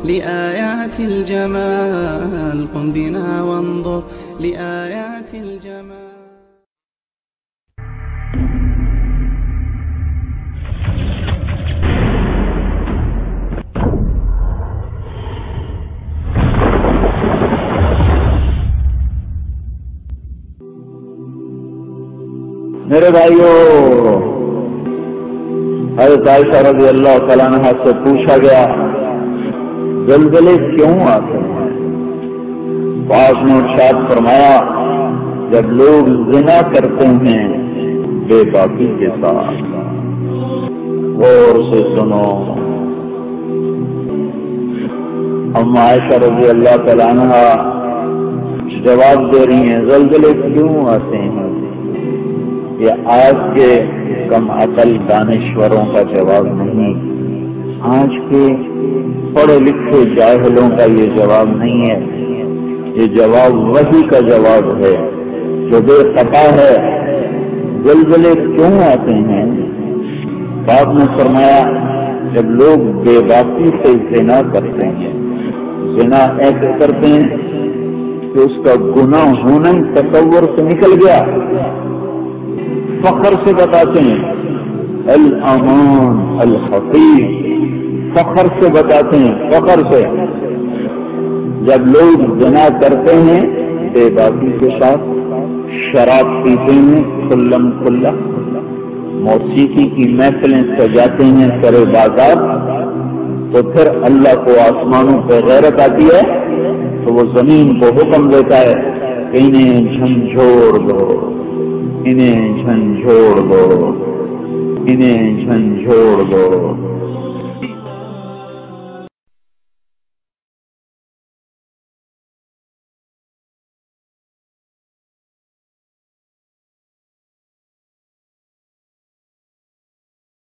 لآيات الجمال قم بنا وانظر لآيات الجمال. میرے بھائیو، حضرت عائشہ رضی اللہ تعالیٰ عنہ سے پوچھا گیا زلزلے کیوں آتے ہیں؟ آپ نے ارشاد فرمایا جب لوگ زنا کرتے ہیں بے باکی کے ساتھ. غور سے سنو. ہم عائشہ رضی اللہ تعالیٰ عنہ جواب دے رہی ہیں زلزلے کیوں آتے ہیں. یہ آج کے کم عقل دانشوروں کا جواب نہیں، آج کے پڑھے لکھے جاہلوں کا یہ جواب نہیں ہے، یہ جواب وحی کا جواب ہے جو بے خطا ہے. زلزلے کیوں آتے ہیں؟ آپ نے فرمایا جب لوگ بے باکی سے زنا کرتے ہیں. زنا ایسے کرتے ہیں کہ اس کا گناہ ہونا ہی تصور سے نکل گیا. فخر سے بتاتے ہیں الامان الحقیق، فخر سے بتاتے ہیں، فخر سے. جب لوگ زنا کرتے ہیں بے باکی کے ساتھ، شراب پیتے ہیں کھلم کھلا، موسیقی کی محفلیں سجاتے ہیں سر بازار، تو پھر اللہ کو آسمانوں پہ غیرت آتی ہے تو وہ زمین کو حکم دیتا ہے کہ انہیں جھنجھوڑ دو، انہیں جھنجھوڑ دو، انہیں جھنجھوڑ دو.